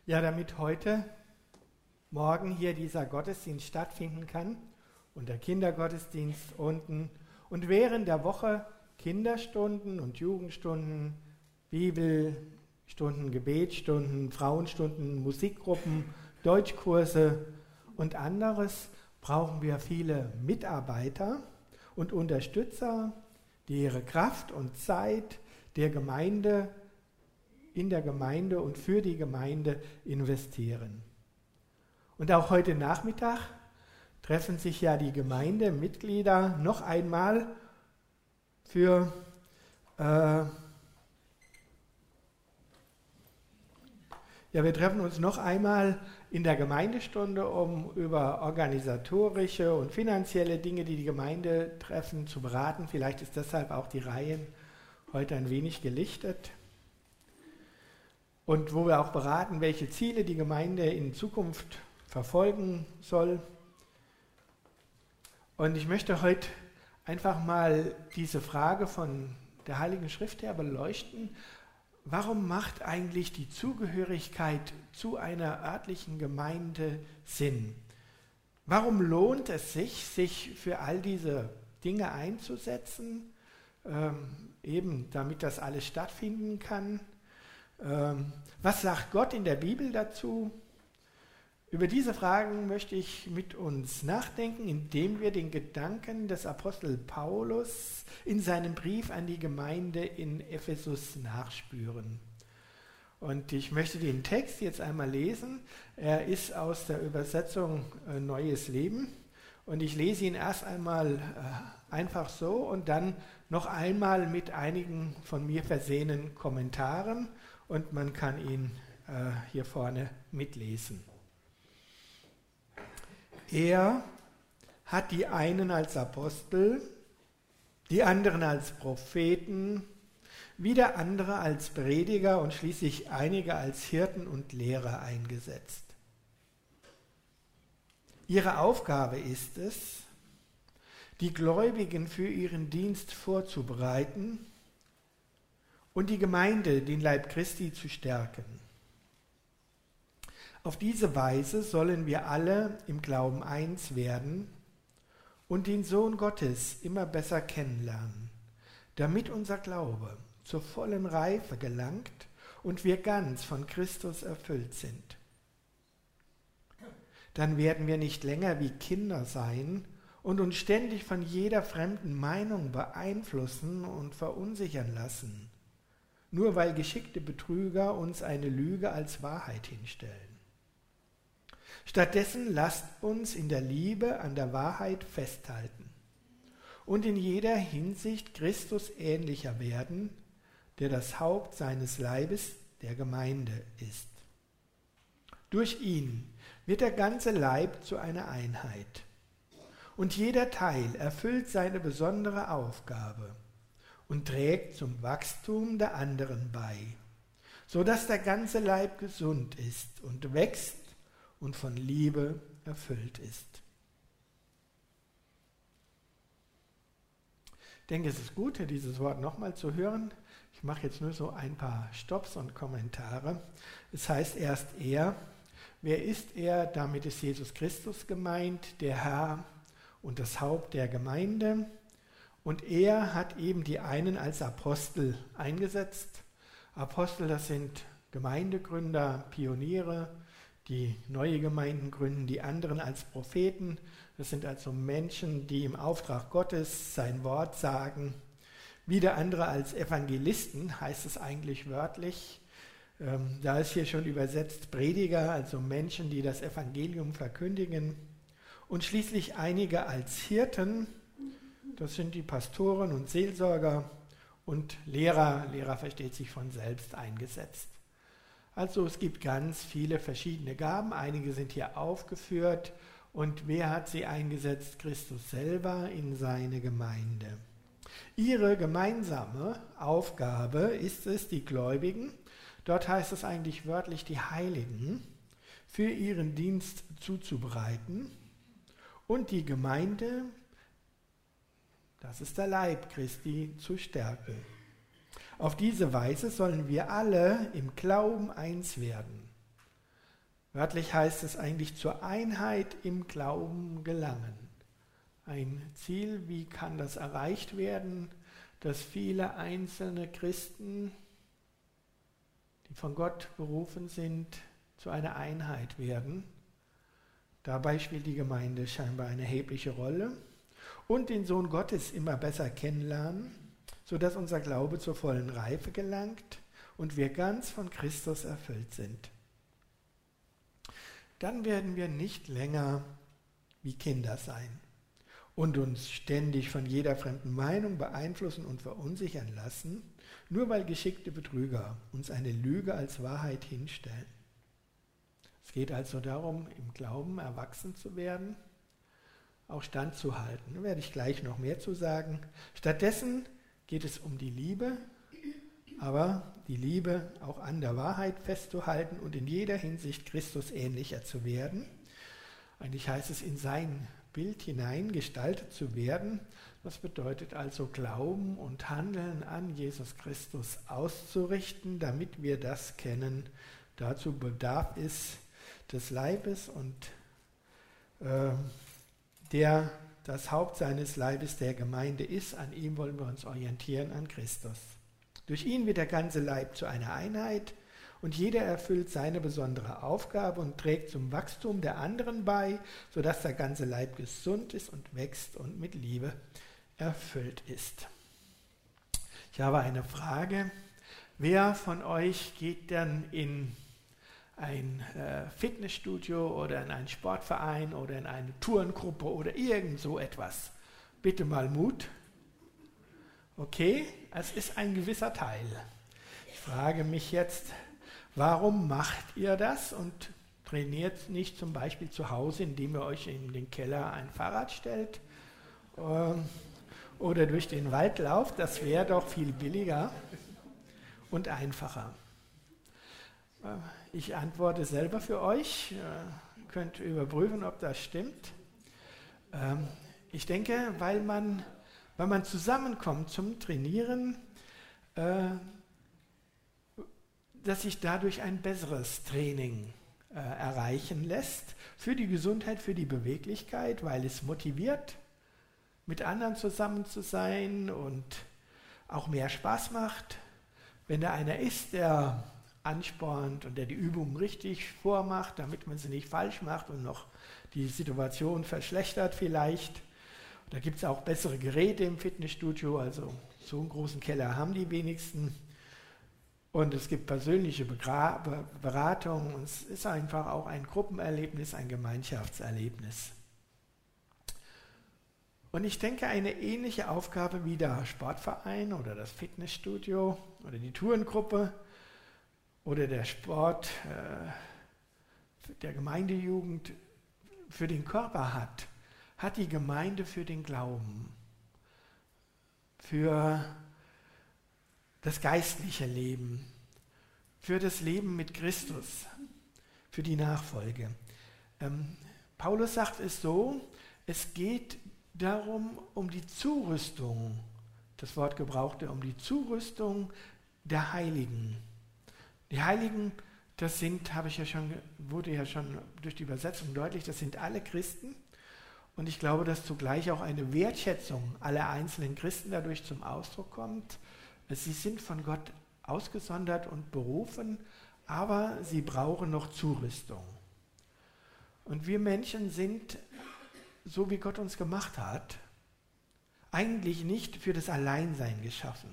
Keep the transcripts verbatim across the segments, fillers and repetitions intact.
Ja, damit heute Morgen hier dieser Gottesdienst stattfinden kann und der Kindergottesdienst unten und während der Woche Kinderstunden und Jugendstunden, Bibelstunden, Gebetsstunden, Frauenstunden, Musikgruppen, Deutschkurse und anderes, brauchen wir viele Mitarbeiter und Unterstützer, die ihre Kraft und Zeit der Gemeinde in der Gemeinde und für die Gemeinde investieren. Und auch heute Nachmittag treffen sich ja die Gemeindemitglieder noch einmal für äh, ja, wir treffen uns noch einmal in der Gemeindestunde, um über organisatorische und finanzielle Dinge, die die Gemeinde treffen, zu beraten. Vielleicht ist deshalb auch die Reihe heute ein wenig gelichtet. Und wo wir auch beraten, welche Ziele die Gemeinde in Zukunft verfolgen soll. Und ich möchte heute einfach mal diese Frage von der Heiligen Schrift her beleuchten. Warum macht eigentlich die Zugehörigkeit zu einer örtlichen Gemeinde Sinn? Warum lohnt es sich, sich für all diese Dinge einzusetzen, ähm, eben damit das alles stattfinden kann? Ähm, was sagt Gott in der Bibel dazu? Über diese Fragen möchte ich mit uns nachdenken, indem wir den Gedanken des Apostel Paulus in seinem Brief an die Gemeinde in Ephesus nachspüren. Und ich möchte den Text jetzt einmal lesen. Er ist aus der Übersetzung äh, Neues Leben. Und ich lese ihn erst einmal äh, einfach so und dann noch einmal mit einigen von mir versehenen Kommentaren. Und man kann ihn äh, hier vorne mitlesen. Er hat die einen als Apostel, die anderen als Propheten, wieder andere als Prediger und schließlich einige als Hirten und Lehrer eingesetzt. Ihre Aufgabe ist es, die Gläubigen für ihren Dienst vorzubereiten und die Gemeinde, den Leib Christi, zu stärken. Auf diese Weise sollen wir alle im Glauben eins werden und den Sohn Gottes immer besser kennenlernen, damit unser Glaube zur vollen Reife gelangt und wir ganz von Christus erfüllt sind. Dann werden wir nicht länger wie Kinder sein und uns ständig von jeder fremden Meinung beeinflussen und verunsichern lassen, nur weil geschickte Betrüger uns eine Lüge als Wahrheit hinstellen. Stattdessen lasst uns in der Liebe an der Wahrheit festhalten und in jeder Hinsicht Christus ähnlicher werden, der das Haupt seines Leibes, der Gemeinde, ist. Durch ihn wird der ganze Leib zu einer Einheit und jeder Teil erfüllt seine besondere Aufgabe und trägt zum Wachstum der anderen bei, sodass der ganze Leib gesund ist und wächst und von Liebe erfüllt ist. Ich denke, es ist gut, dieses Wort nochmal zu hören. Ich mache jetzt nur so ein paar Stopps und Kommentare. Es heißt erst er. Wer ist er? Damit ist Jesus Christus gemeint, der Herr und das Haupt der Gemeinde. Und er hat eben die einen als Apostel eingesetzt. Apostel, das sind Gemeindegründer, Pioniere, die neue Gemeinden gründen, die anderen als Propheten. Das sind also Menschen, die im Auftrag Gottes sein Wort sagen. Wieder andere als Evangelisten, heißt es eigentlich wörtlich. Ähm, da ist hier schon übersetzt Prediger, also Menschen, die das Evangelium verkündigen. Und schließlich einige als Hirten. Das sind die Pastoren und Seelsorger und Lehrer. Lehrer versteht sich von selbst eingesetzt. Also es gibt ganz viele verschiedene Gaben. Einige sind hier aufgeführt. Und wer hat sie eingesetzt? Christus selber in seine Gemeinde. Ihre gemeinsame Aufgabe ist es, die Gläubigen, dort heißt es eigentlich wörtlich die Heiligen, für ihren Dienst zuzubereiten und die Gemeinde, das ist der Leib Christi, zu stärken. Auf diese Weise sollen wir alle im Glauben eins werden Wörtlich heißt es eigentlich zur Einheit im Glauben gelangen. Ein Ziel, wie kann das erreicht werden, dass viele einzelne Christen, die von Gott berufen sind, zu einer Einheit werden. Dabei spielt die Gemeinde scheinbar eine erhebliche Rolle und den Sohn Gottes immer besser kennenlernen, sodass unser Glaube zur vollen Reife gelangt und wir ganz von Christus erfüllt sind. Dann werden wir nicht länger wie Kinder sein und uns ständig von jeder fremden Meinung beeinflussen und verunsichern lassen, nur weil geschickte Betrüger uns eine Lüge als Wahrheit hinstellen. Es geht also darum, im Glauben erwachsen zu werden, auch standzuhalten. Da werde ich gleich noch mehr zu sagen. Stattdessen geht es um die Liebe, aber die Liebe auch an der Wahrheit festzuhalten und in jeder Hinsicht Christus ähnlicher zu werden. Eigentlich heißt es, in sein Bild hinein gestaltet zu werden. Das bedeutet also, Glauben und Handeln an Jesus Christus auszurichten, damit wir das kennen. Dazu bedarf es des Leibes und äh, der das Haupt seines Leibes der Gemeinde ist. An ihm wollen wir uns orientieren, an Christus. Durch ihn wird der ganze Leib zu einer Einheit und jeder erfüllt seine besondere Aufgabe und trägt zum Wachstum der anderen bei, sodass der ganze Leib gesund ist und wächst und mit Liebe erfüllt ist. Ich habe eine Frage. Wer von euch geht denn in ein äh, Fitnessstudio oder in einen Sportverein oder in eine Tourengruppe oder irgend so etwas? Bitte mal Mut. Okay, es ist ein gewisser Teil. Ich frage mich jetzt, warum macht ihr das und trainiert nicht zum Beispiel zu Hause, indem ihr euch in den Keller ein Fahrrad stellt ähm, oder durch den Wald lauft? Das wäre doch viel billiger und einfacher. Äh, ich antworte selber für euch. Ihr könnt überprüfen, ob das stimmt. Ähm, ich denke, weil man Wenn man zusammenkommt zum Trainieren, äh, dass sich dadurch ein besseres Training äh, erreichen lässt für die Gesundheit, für die Beweglichkeit, weil es motiviert, mit anderen zusammen zu sein und auch mehr Spaß macht. Wenn da einer ist, der anspornt und der die Übungen richtig vormacht, damit man sie nicht falsch macht und noch die Situation verschlechtert vielleicht. Da gibt es auch bessere Geräte im Fitnessstudio, also so einen großen Keller haben die wenigsten. Und es gibt persönliche Begra- Be- Beratung und es ist einfach auch ein Gruppenerlebnis, ein Gemeinschaftserlebnis. Und ich denke, eine ähnliche Aufgabe wie der Sportverein oder das Fitnessstudio oder die Tourengruppe oder der Sport äh, der Gemeindejugend für den Körper hat, hat die Gemeinde für den Glauben, für das geistliche Leben, für das Leben mit Christus, für die Nachfolge. Ähm, Paulus sagt es so, es geht darum, um die Zurüstung, das Wort gebraucht er, um die Zurüstung der Heiligen. Die Heiligen, das sind, habe ich ja schon, wurde ja schon durch die Übersetzung deutlich, das sind alle Christen. Und ich glaube, dass zugleich auch eine Wertschätzung aller einzelnen Christen dadurch zum Ausdruck kommt. Sie sind von Gott ausgesondert und berufen, aber sie brauchen noch Zurüstung. Und wir Menschen sind, so wie Gott uns gemacht hat, eigentlich nicht für das Alleinsein geschaffen.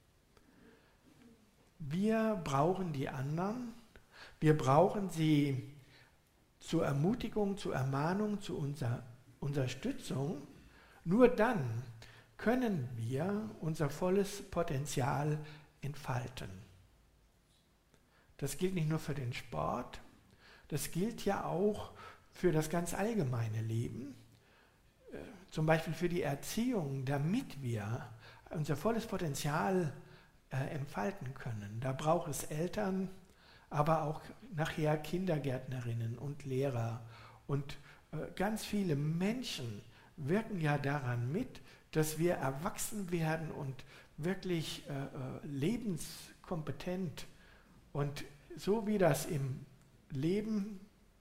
Wir brauchen die anderen, wir brauchen sie zur Ermutigung, zur Ermahnung, zu unserer Unterstützung. Nur dann können wir unser volles Potenzial entfalten. Das gilt nicht nur für den Sport, das gilt ja auch für das ganz allgemeine Leben, äh, zum Beispiel für die Erziehung, damit wir unser volles Potenzial äh, entfalten können. Da braucht es Eltern, aber auch nachher Kindergärtnerinnen und Lehrer und ganz viele Menschen wirken ja daran mit, dass wir erwachsen werden und wirklich äh, lebenskompetent und so wie das im Leben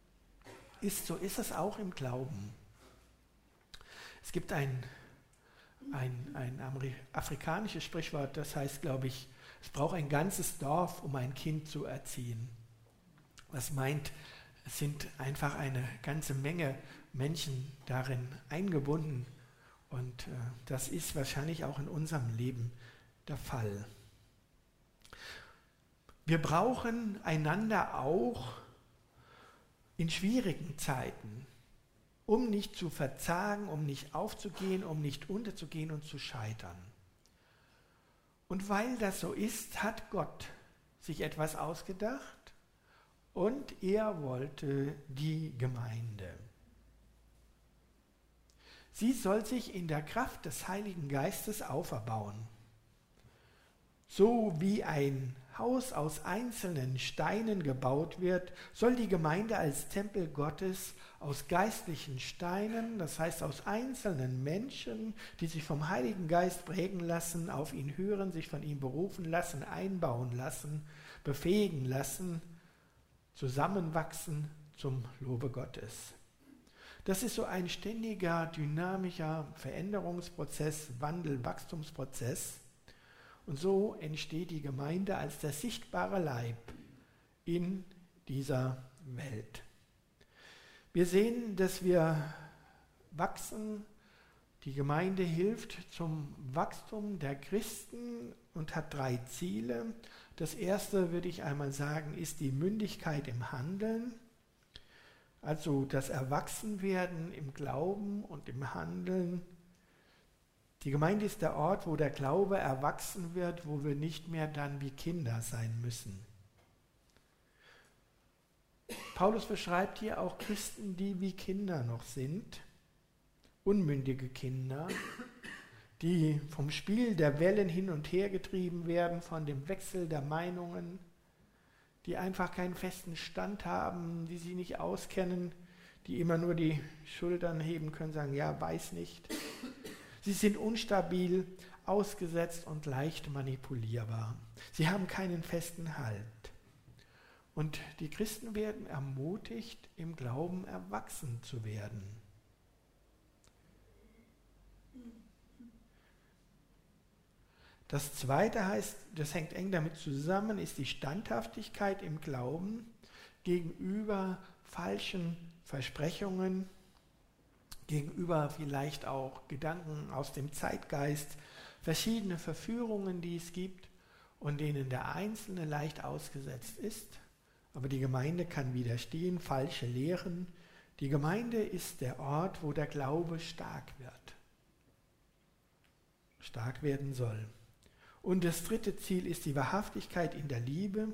ist, so ist es auch im Glauben. Es gibt ein, ein, ein afrikanisches Sprichwort, das heißt, glaube ich, es braucht ein ganzes Dorf, um ein Kind zu erziehen. Das meint, es sind einfach eine ganze Menge Menschen darin eingebunden. Und äh, das ist wahrscheinlich auch in unserem Leben der Fall. Wir brauchen einander auch in schwierigen Zeiten, um nicht zu verzagen, um nicht aufzugehen, um nicht unterzugehen und zu scheitern. Und weil das so ist, hat Gott sich etwas ausgedacht und er wollte die Gemeinde. Sie soll sich in der Kraft des Heiligen Geistes auferbauen. So wie ein Haus aus einzelnen Steinen gebaut wird, soll die Gemeinde als Tempel Gottes aus geistlichen Steinen, das heißt aus einzelnen Menschen, die sich vom Heiligen Geist prägen lassen, auf ihn hören, sich von ihm berufen lassen, einbauen lassen, befähigen lassen, zusammenwachsen zum Lobe Gottes. Das ist so ein ständiger, dynamischer Veränderungsprozess, Wandel, Wachstumsprozess. Und so entsteht die Gemeinde als der sichtbare Leib in dieser Welt. Wir sehen, dass wir wachsen. Die Gemeinde hilft zum Wachstum der Christen und hat drei Ziele. Das erste, würde ich einmal sagen, ist die Mündigkeit im Handeln. Also das Erwachsenwerden im Glauben und im Handeln. Die Gemeinde ist der Ort, wo der Glaube erwachsen wird, wo wir nicht mehr dann wie Kinder sein müssen. Paulus beschreibt hier auch Christen, die wie Kinder noch sind, unmündige Kinder, die vom Spiel der Wellen hin und her getrieben werden, von dem Wechsel der Meinungen, die einfach keinen festen Stand haben, die sie nicht auskennen, die immer nur die Schultern heben können, sagen, ja, weiß nicht. Sie sind unstabil, ausgesetzt und leicht manipulierbar. Sie haben keinen festen Halt. Und die Christen werden ermutigt, im Glauben erwachsen zu werden. Das Zweite heißt, das hängt eng damit zusammen, ist die Standhaftigkeit im Glauben gegenüber falschen Versprechungen, gegenüber vielleicht auch Gedanken aus dem Zeitgeist, verschiedene Verführungen, die es gibt und denen der Einzelne leicht ausgesetzt ist. Aber die Gemeinde kann widerstehen, falsche Lehren. Die Gemeinde ist der Ort, wo der Glaube stark wird, stark werden soll. Und das dritte Ziel ist die Wahrhaftigkeit in der Liebe.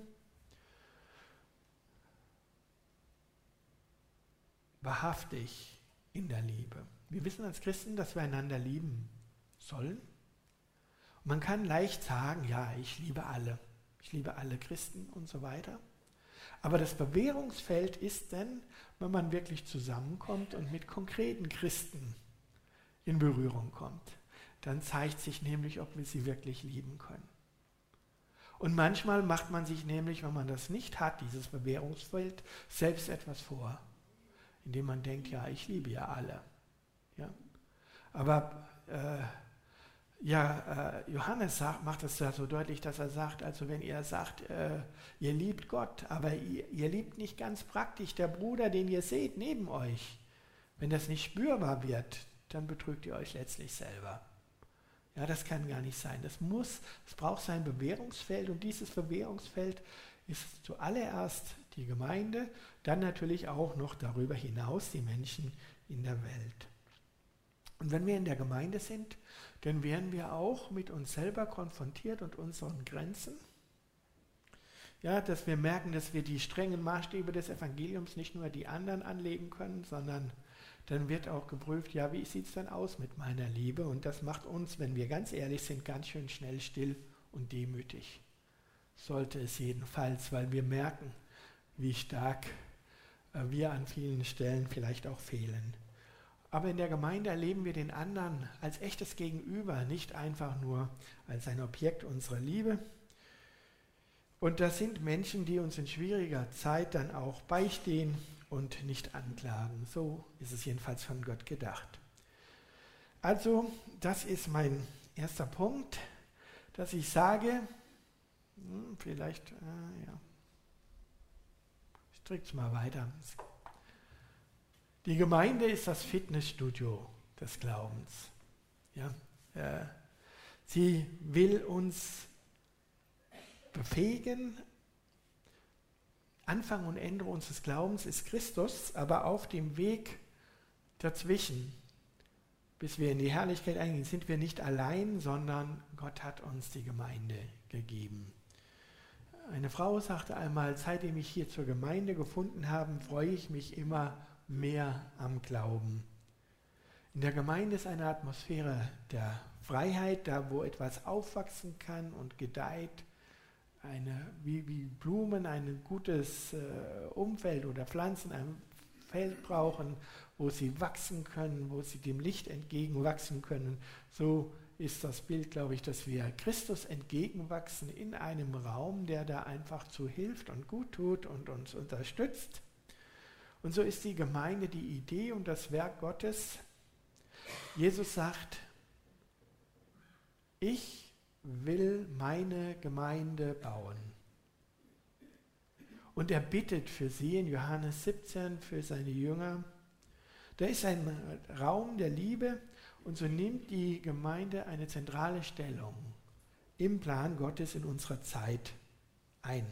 Wahrhaftig in der Liebe. Wir wissen als Christen, dass wir einander lieben sollen. Und man kann leicht sagen, ja, ich liebe alle. Ich liebe alle Christen und so weiter. Aber das Bewährungsfeld ist dann, wenn man wirklich zusammenkommt und mit konkreten Christen in Berührung kommt. Dann zeigt sich nämlich, ob wir sie wirklich lieben können. Und manchmal macht man sich nämlich, wenn man das nicht hat, dieses Bewährungsfeld, selbst etwas vor, indem man denkt, ja, ich liebe ja alle. Ja? Aber äh, ja, äh, Johannes sagt, macht es ja so deutlich, dass er sagt, also wenn ihr sagt, äh, ihr liebt Gott, aber ihr, ihr liebt nicht ganz praktisch, der Bruder, den ihr seht neben euch, wenn das nicht spürbar wird, dann betrügt ihr euch letztlich selber. Ja, das kann gar nicht sein. Das muss, es braucht sein Bewährungsfeld und dieses Bewährungsfeld ist zuallererst die Gemeinde, dann natürlich auch noch darüber hinaus die Menschen in der Welt. Und wenn wir in der Gemeinde sind, dann werden wir auch mit uns selber konfrontiert und unseren Grenzen. Ja, dass wir merken, dass wir die strengen Maßstäbe des Evangeliums nicht nur die anderen anlegen können, sondern dann wird auch geprüft, ja, wie sieht es denn aus mit meiner Liebe? Und das macht uns, wenn wir ganz ehrlich sind, ganz schön schnell still und demütig. Sollte es jedenfalls, weil wir merken, wie stark wir an vielen Stellen vielleicht auch fehlen. Aber in der Gemeinde erleben wir den anderen als echtes Gegenüber, nicht einfach nur als ein Objekt unserer Liebe. Und das sind Menschen, die uns in schwieriger Zeit dann auch beistehen und nicht anklagen. So ist es jedenfalls von Gott gedacht. Also, das ist mein erster Punkt, dass ich sage, hm, vielleicht, äh, ja, ich drücke es mal weiter. Die Gemeinde ist das Fitnessstudio des Glaubens. Ja, äh, sie will uns befähigen. Anfang und Ende unseres Glaubens ist Christus, aber auf dem Weg dazwischen, bis wir in die Herrlichkeit eingehen, sind wir nicht allein, sondern Gott hat uns die Gemeinde gegeben. Eine Frau sagte einmal, seitdem ich hier zur Gemeinde gefunden habe, freue ich mich immer mehr am Glauben. In der Gemeinde ist eine Atmosphäre der Freiheit, da wo etwas aufwachsen kann und gedeiht, eine, wie, wie Blumen ein gutes äh, Umfeld oder Pflanzen ein Feld brauchen, wo sie wachsen können, wo sie dem Licht entgegenwachsen können. So ist das Bild, glaube ich, dass wir Christus entgegenwachsen in einem Raum, der da einfach zu hilft und gut tut und uns unterstützt. Und so ist die Gemeinde die Idee und das Werk Gottes. Jesus sagt, ich will meine Gemeinde bauen. Und er bittet für sie in Johannes siebzehn, für seine Jünger. Da ist ein Raum der Liebe und so nimmt die Gemeinde eine zentrale Stellung im Plan Gottes in unserer Zeit ein.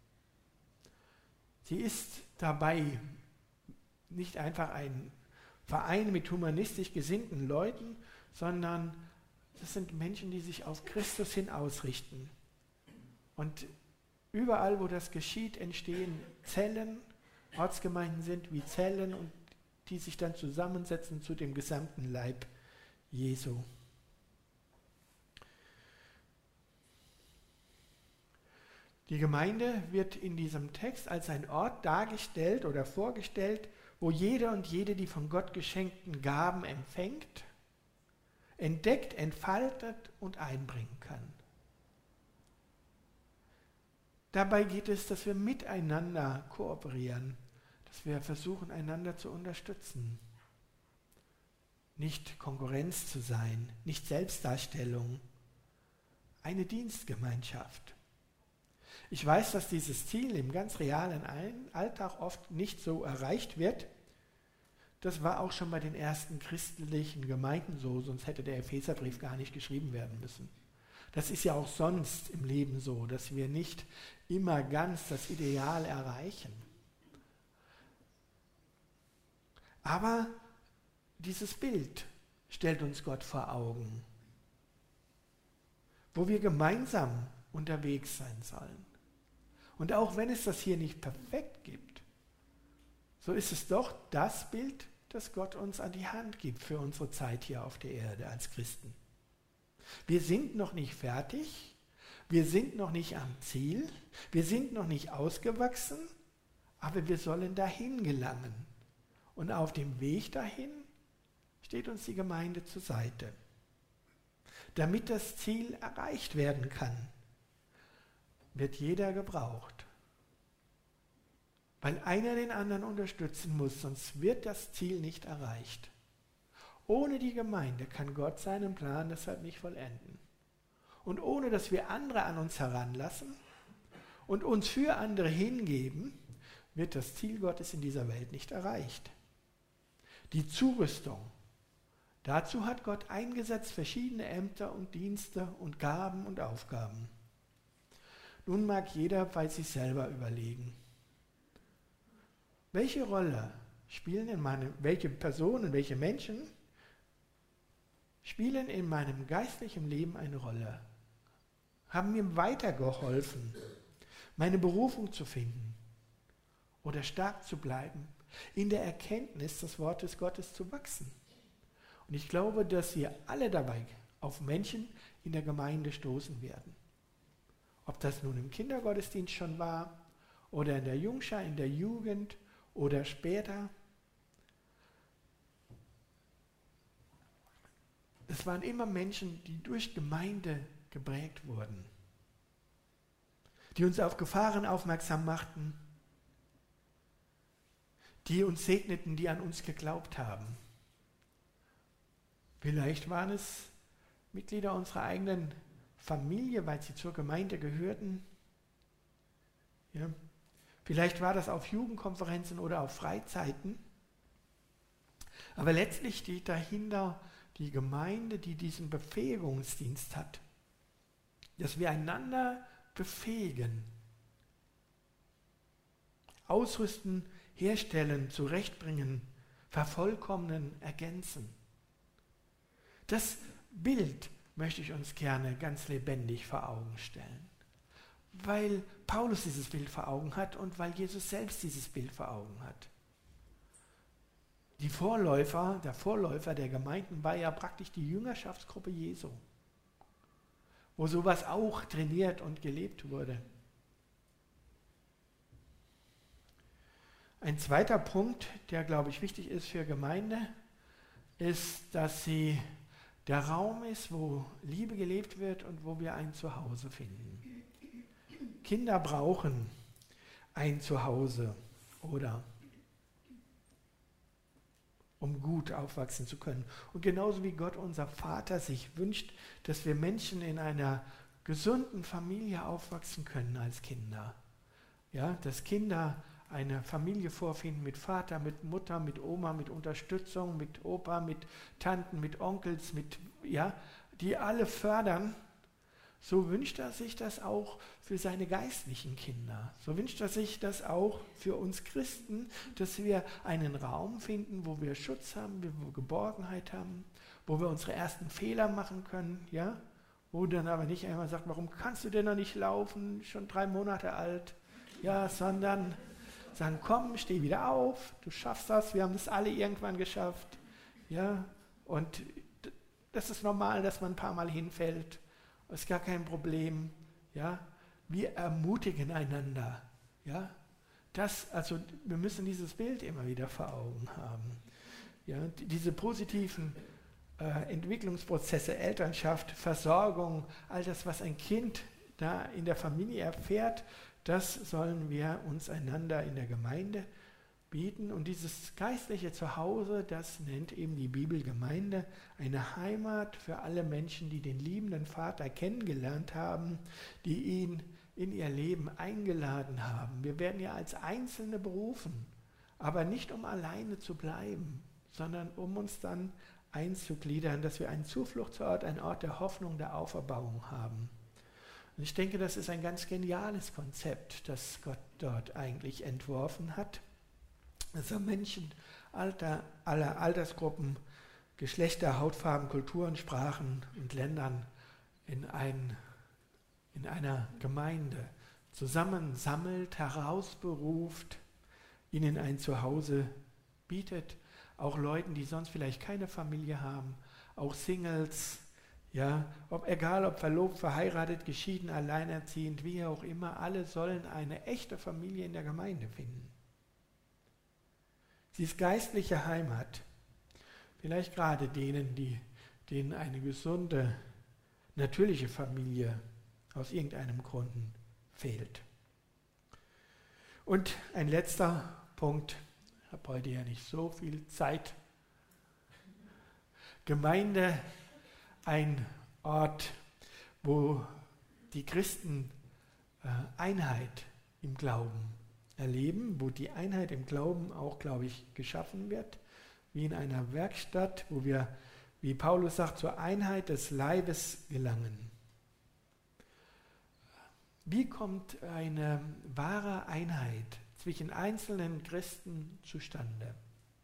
Sie ist dabei nicht einfach ein Verein mit humanistisch gesinnten Leuten, sondern das sind Menschen, die sich auf Christus hin ausrichten. Und überall, wo das geschieht, entstehen Zellen, Ortsgemeinden sind wie Zellen, und die sich dann zusammensetzen zu dem gesamten Leib Jesu. Die Gemeinde wird in diesem Text als ein Ort dargestellt oder vorgestellt, wo jeder und jede die von Gott geschenkten Gaben empfängt, entdeckt, entfaltet und einbringen kann. Dabei geht es, dass wir miteinander kooperieren, dass wir versuchen, einander zu unterstützen. Nicht Konkurrenz zu sein, nicht Selbstdarstellung, eine Dienstgemeinschaft. Ich weiß, dass dieses Ziel im ganz realen Alltag oft nicht so erreicht wird. Das war auch schon bei den ersten christlichen Gemeinden so, sonst hätte der Epheserbrief gar nicht geschrieben werden müssen. Das ist ja auch sonst im Leben so, dass wir nicht immer ganz das Ideal erreichen. Aber dieses Bild stellt uns Gott vor Augen, wo wir gemeinsam unterwegs sein sollen. Und auch wenn es das hier nicht perfekt gibt, so ist es doch das Bild, das Gott uns an die Hand gibt für unsere Zeit hier auf der Erde als Christen. Wir sind noch nicht fertig, wir sind noch nicht am Ziel, wir sind noch nicht ausgewachsen, aber wir sollen dahin gelangen. Und auf dem Weg dahin steht uns die Gemeinde zur Seite, damit das Ziel erreicht werden kann. Wird jeder gebraucht, weil einer den anderen unterstützen muss, sonst wird das Ziel nicht erreicht. Ohne die Gemeinde kann Gott seinen Plan deshalb nicht vollenden. Und ohne dass wir andere an uns heranlassen und uns für andere hingeben, wird das Ziel Gottes in dieser Welt nicht erreicht. Die Zurüstung. Dazu hat Gott eingesetzt verschiedene Ämter und Dienste und Gaben und Aufgaben. Nun mag jeder bei sich selber überlegen, welche Rolle spielen in meinem, welche Personen, welche Menschen spielen in meinem geistlichen Leben eine Rolle, haben mir weitergeholfen, meine Berufung zu finden oder stark zu bleiben, in der Erkenntnis des Wortes Gottes zu wachsen. Und ich glaube, dass wir alle dabei auf Menschen in der Gemeinde stoßen werden. Ob das nun im Kindergottesdienst schon war oder in der Jungschar, in der Jugend oder später. Es waren immer Menschen, die durch Gemeinde geprägt wurden, die uns auf Gefahren aufmerksam machten, die uns segneten, die an uns geglaubt haben. Vielleicht waren es Mitglieder unserer eigenen Familie, weil sie zur Gemeinde gehörten. Ja. Vielleicht war das auf Jugendkonferenzen oder auf Freizeiten. Aber letztlich steht dahinter die Gemeinde, die diesen Befähigungsdienst hat. Dass wir einander befähigen, ausrüsten, herstellen, zurechtbringen, vervollkommnen, ergänzen. Das Bild möchte ich uns gerne ganz lebendig vor Augen stellen, weil Paulus dieses Bild vor Augen hat und weil Jesus selbst dieses Bild vor Augen hat. Die Vorläufer, der Vorläufer der Gemeinden war ja praktisch die Jüngerschaftsgruppe Jesu, wo sowas auch trainiert und gelebt wurde. Ein zweiter Punkt, der, glaube ich, wichtig ist für Gemeinde, ist, dass sie der Raum ist, wo Liebe gelebt wird und wo wir ein Zuhause finden. Kinder brauchen ein Zuhause, oder? Um gut aufwachsen zu können. Und genauso wie Gott, unser Vater, sich wünscht, dass wir Menschen in einer gesunden Familie aufwachsen können als Kinder. Ja, dass Kinder eine Familie vorfinden mit Vater, mit Mutter, mit Oma, mit Unterstützung, mit Opa, mit Tanten, mit Onkels, mit, ja, die alle fördern. So wünscht er sich das auch für seine geistlichen Kinder. So wünscht er sich das auch für uns Christen, dass wir einen Raum finden, wo wir Schutz haben, wo wir Geborgenheit haben, wo wir unsere ersten Fehler machen können, ja, wo dann aber nicht einmal sagt, warum kannst du denn noch nicht laufen, schon drei Monate alt, ja, sondern sagen, komm, steh wieder auf, du schaffst das, wir haben das alle irgendwann geschafft. Ja, und das ist normal, dass man ein paar Mal hinfällt, das ist gar kein Problem. Ja, wir ermutigen einander. Ja, das, also wir müssen dieses Bild immer wieder vor Augen haben. Ja, diese positiven äh, Entwicklungsprozesse, Elternschaft, Versorgung, all das, was ein Kind da in der Familie erfährt, das sollen wir uns einander in der Gemeinde bieten. Und dieses geistliche Zuhause, das nennt eben die Bibel Gemeinde, eine Heimat für alle Menschen, die den liebenden Vater kennengelernt haben, die ihn in ihr Leben eingeladen haben. Wir werden ja als Einzelne berufen, aber nicht um alleine zu bleiben, sondern um uns dann einzugliedern, dass wir einen Zufluchtsort, einen Ort der Hoffnung, der Auferbauung haben. Und ich denke, das ist ein ganz geniales Konzept, das Gott dort eigentlich entworfen hat, dass er Menschen alter, aller Altersgruppen, Geschlechter, Hautfarben, Kulturen, Sprachen und Ländern in, ein, in einer Gemeinde zusammensammelt, herausberuft, ihnen ein Zuhause bietet, auch Leuten, die sonst vielleicht keine Familie haben, auch Singles, ja, ob, egal ob verlobt, verheiratet, geschieden, alleinerziehend, wie auch immer, alle sollen eine echte Familie in der Gemeinde finden. Sie ist geistliche Heimat, vielleicht gerade denen, die, denen eine gesunde, natürliche Familie aus irgendeinem Grund fehlt. Und ein letzter Punkt, ich habe heute ja nicht so viel Zeit. Gemeinde, ein Ort, wo die Christen äh, Einheit im Glauben erleben, wo die Einheit im Glauben auch, glaube ich, geschaffen wird, wie in einer Werkstatt, wo wir, wie Paulus sagt, zur Einheit des Leibes gelangen. Wie kommt eine wahre Einheit zwischen einzelnen Christen zustande?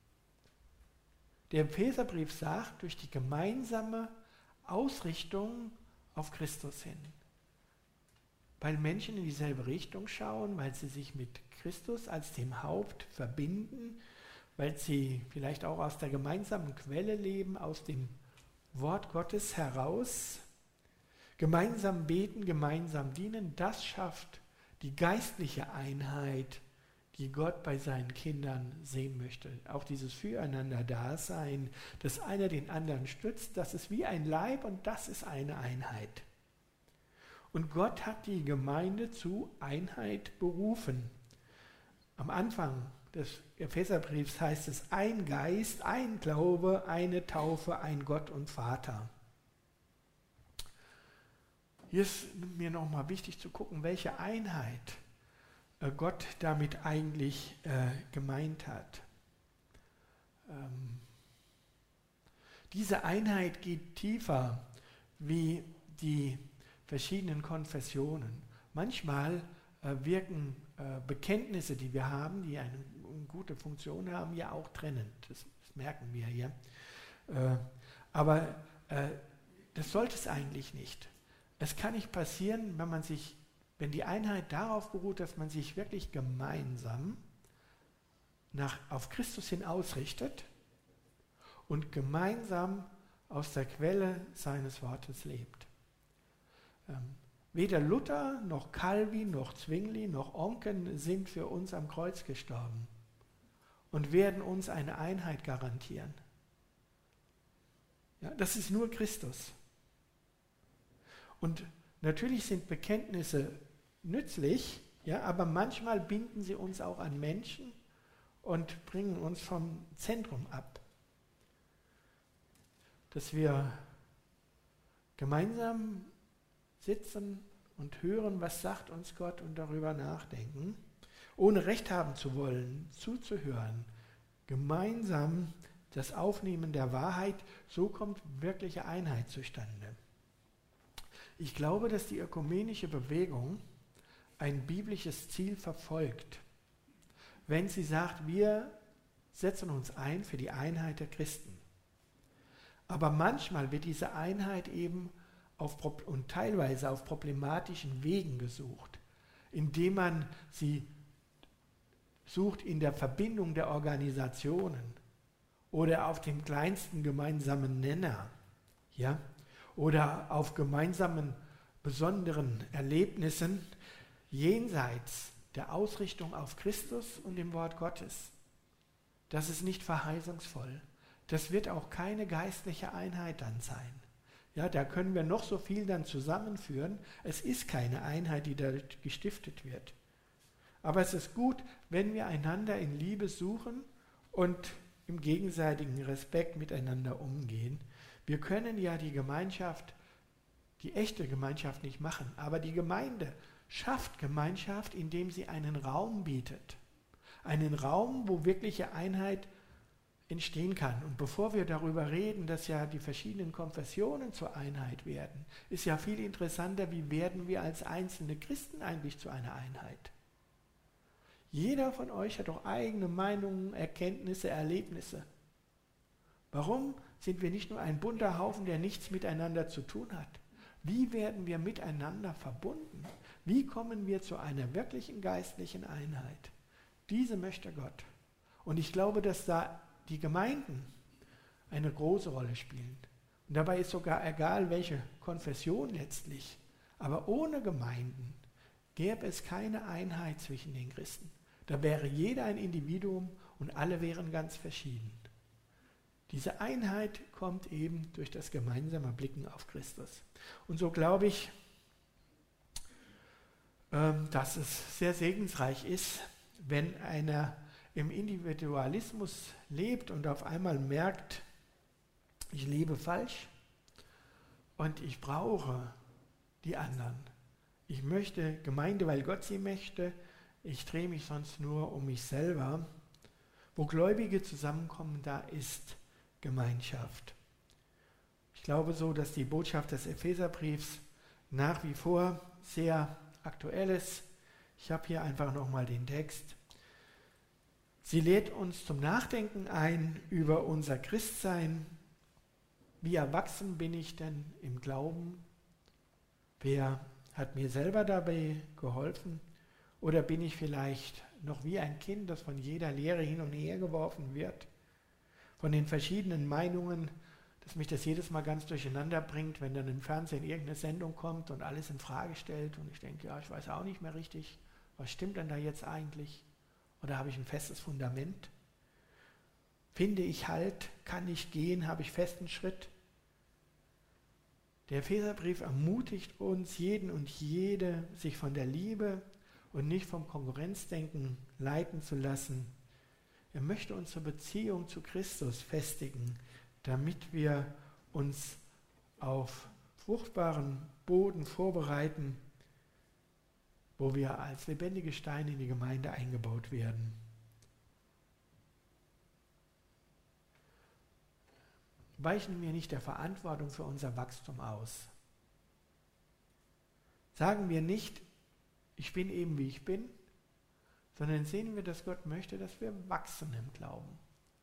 Der Epheserbrief sagt, durch die gemeinsame Ausrichtung auf Christus hin. Weil Menschen in dieselbe Richtung schauen, weil sie sich mit Christus als dem Haupt verbinden, weil sie vielleicht auch aus der gemeinsamen Quelle leben, aus dem Wort Gottes heraus, gemeinsam beten, gemeinsam dienen, das schafft die geistliche Einheit, die Gott bei seinen Kindern sehen möchte. Auch dieses Füreinander-Dasein, dass einer den anderen stützt, das ist wie ein Leib und das ist eine Einheit. Und Gott hat die Gemeinde zu Einheit berufen. Am Anfang des Epheserbriefs heißt es, ein Geist, ein Glaube, eine Taufe, ein Gott und Vater. Hier ist mir nochmal wichtig zu gucken, welche Einheit äh, Gott damit eigentlich äh, gemeint hat. Ähm, diese Einheit geht tiefer wie die verschiedenen Konfessionen. Manchmal äh, wirken äh, Bekenntnisse, die wir haben, die eine, eine gute Funktion haben, ja auch trennend. Das, das merken wir hier. Äh, aber äh, das sollte es eigentlich nicht. Es kann nicht passieren, wenn man sich, wenn die Einheit darauf beruht, dass man sich wirklich gemeinsam nach, auf Christus hin ausrichtet und gemeinsam aus der Quelle seines Wortes lebt. Ähm, weder Luther, noch Calvin, noch Zwingli, noch Onken sind für uns am Kreuz gestorben und werden uns eine Einheit garantieren. Ja, das ist nur Christus. Und natürlich sind Bekenntnisse nützlich, ja, aber manchmal binden sie uns auch an Menschen und bringen uns vom Zentrum ab. Dass wir gemeinsam sitzen und hören, was sagt uns Gott und darüber nachdenken, ohne Recht haben zu wollen, zuzuhören, gemeinsam das Aufnehmen der Wahrheit, so kommt wirkliche Einheit zustande. Ich glaube, dass die ökumenische Bewegung ein biblisches Ziel verfolgt, wenn sie sagt, wir setzen uns ein für die Einheit der Christen. Aber manchmal wird diese Einheit eben auf, und teilweise auf problematischen Wegen gesucht, indem man sie sucht in der Verbindung der Organisationen oder auf dem kleinsten gemeinsamen Nenner, ja? Oder auf gemeinsamen besonderen Erlebnissen jenseits der Ausrichtung auf Christus und dem Wort Gottes. Das ist nicht verheißungsvoll. Das wird auch keine geistliche Einheit dann sein. Ja, da können wir noch so viel dann zusammenführen. Es ist keine Einheit, die da gestiftet wird. Aber es ist gut, wenn wir einander in Liebe suchen und im gegenseitigen Respekt miteinander umgehen. Wir können ja die Gemeinschaft, die echte Gemeinschaft nicht machen, aber die Gemeinde schafft Gemeinschaft, indem sie einen Raum bietet. Einen Raum, wo wirkliche Einheit entstehen kann. Und bevor wir darüber reden, dass ja die verschiedenen Konfessionen zur Einheit werden, ist ja viel interessanter, wie werden wir als einzelne Christen eigentlich zu einer Einheit? Jeder von euch hat doch eigene Meinungen, Erkenntnisse, Erlebnisse. Warum sind wir nicht nur ein bunter Haufen, der nichts miteinander zu tun hat? Wie werden wir miteinander verbunden? Wie kommen wir zu einer wirklichen geistlichen Einheit? Diese möchte Gott. Und ich glaube, dass da die Gemeinden eine große Rolle spielen. Und dabei ist sogar egal, welche Konfession letztlich, aber ohne Gemeinden gäbe es keine Einheit zwischen den Christen. Da wäre jeder ein Individuum und alle wären ganz verschieden. Diese Einheit kommt eben durch das gemeinsame Blicken auf Christus. Und so glaube ich, dass es sehr segensreich ist, wenn einer im Individualismus lebt und auf einmal merkt, ich lebe falsch und ich brauche die anderen. Ich möchte Gemeinde, weil Gott sie möchte. Ich drehe mich sonst nur um mich selber. Wo Gläubige zusammenkommen, da ist Gemeinschaft. Ich glaube so, dass die Botschaft des Epheserbriefs nach wie vor sehr aktuell ist. Ich habe hier einfach nochmal den Text. Sie lädt uns zum Nachdenken ein über unser Christsein. Wie erwachsen bin ich denn im Glauben? Wer hat mir selber dabei geholfen? Oder bin ich vielleicht noch wie ein Kind, das von jeder Lehre hin und her geworfen wird? Von den verschiedenen Meinungen, dass mich das jedes Mal ganz durcheinander bringt, wenn dann im Fernsehen irgendeine Sendung kommt und alles in Frage stellt und ich denke, ja, ich weiß auch nicht mehr richtig, was stimmt denn da jetzt eigentlich? Oder habe ich ein festes Fundament? Finde ich Halt? Kann ich gehen? Habe ich festen Schritt? Der Epheserbrief ermutigt uns, jeden und jede, sich von der Liebe und nicht vom Konkurrenzdenken leiten zu lassen, Er möchte unsere Beziehung zu Christus festigen, damit wir uns auf fruchtbaren Boden vorbereiten, wo wir als lebendige Steine in die Gemeinde eingebaut werden. Weichen wir nicht der Verantwortung für unser Wachstum aus. Sagen wir nicht, ich bin eben wie ich bin, sondern sehen wir, dass Gott möchte, dass wir wachsen im Glauben.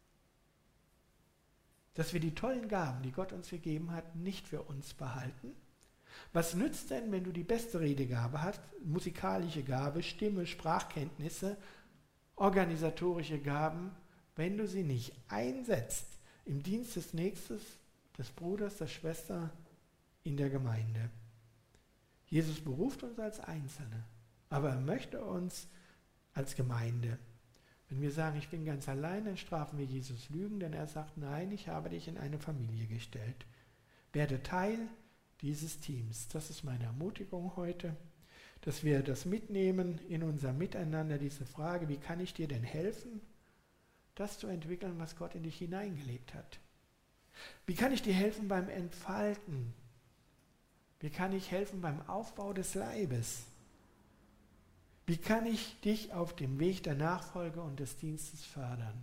Dass wir die tollen Gaben, die Gott uns gegeben hat, nicht für uns behalten. Was nützt denn, wenn du die beste Redegabe hast, musikalische Gabe, Stimme, Sprachkenntnisse, organisatorische Gaben, wenn du sie nicht einsetzt im Dienst des Nächsten, des Bruders, der Schwester in der Gemeinde? Jesus beruft uns als Einzelne, aber er möchte uns als Gemeinde. Wenn wir sagen, ich bin ganz allein, dann strafen wir Jesus Lügen, denn er sagt, nein, ich habe dich in eine Familie gestellt. Werde Teil dieses Teams. Das ist meine Ermutigung heute, dass wir das mitnehmen in unser Miteinander, diese Frage, wie kann ich dir denn helfen, das zu entwickeln, was Gott in dich hineingelegt hat? Wie kann ich dir helfen beim Entfalten? Wie kann ich helfen beim Aufbau des Leibes? Wie kann ich dich auf dem Weg der Nachfolge und des Dienstes fördern?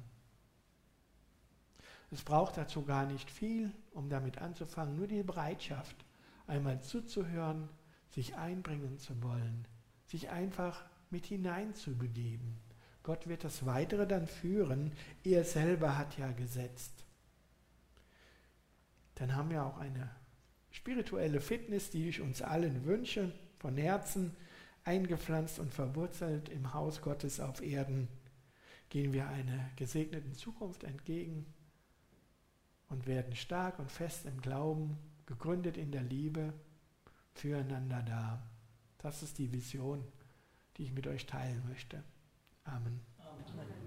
Es braucht dazu gar nicht viel, um damit anzufangen, nur die Bereitschaft, einmal zuzuhören, sich einbringen zu wollen, sich einfach mit hineinzubegeben. Gott wird das Weitere dann führen, er selber hat ja gesetzt. Dann haben wir auch eine spirituelle Fitness, die ich uns allen wünsche, von Herzen eingepflanzt und verwurzelt im Haus Gottes auf Erden, gehen wir einer gesegneten Zukunft entgegen und werden stark und fest im Glauben, gegründet in der Liebe, füreinander da. Das ist die Vision, die ich mit euch teilen möchte. Amen. Amen.